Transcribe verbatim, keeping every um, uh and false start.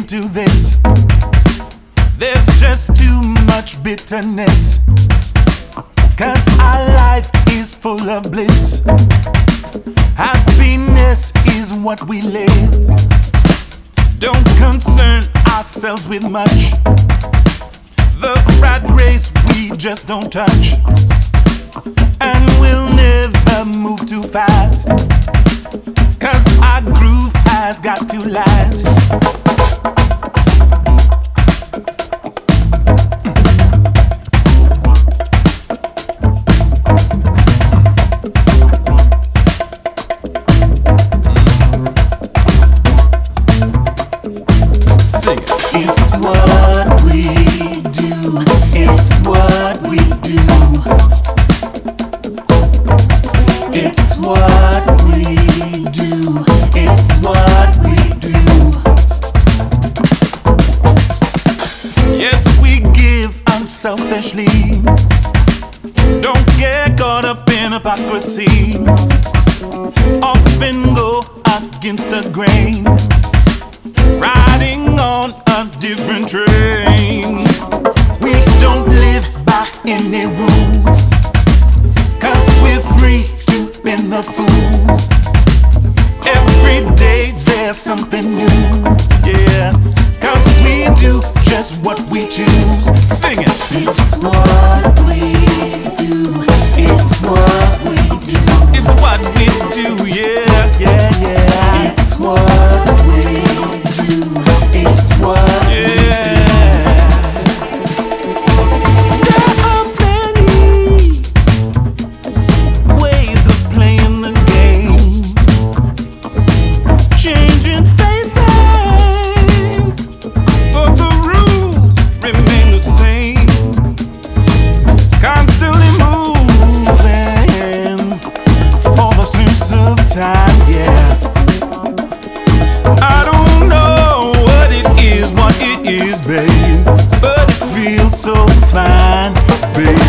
into this. There's just too much bitterness, 'cause our life is full of bliss. Happiness is what we live. Don't concern ourselves with much. The rat race we just don't touch, and we'll never move too fast, 'cause our groove has got to last. Sing it. It's what we do. It's what we do. It's what we do. It's what we do. Yes, we give unselfishly. Don't get caught up in hypocrisy. Often go against the grain, riding on a different train. We don't live by any rules, 'cause we're free to bend the fools. Every day there's something new, yeah, 'cause we do just what we choose. Sing it. It's what we do. It's what we do. It's what we do, yeah, yeah, yeah. It's what we do. It's what Yeah. There are many ways of playing the game, changing faces, but the rules remain the same. Constantly moving for the sense of time, yeah. I don't know what it is, what it is, babe, but it feels so fine, babe.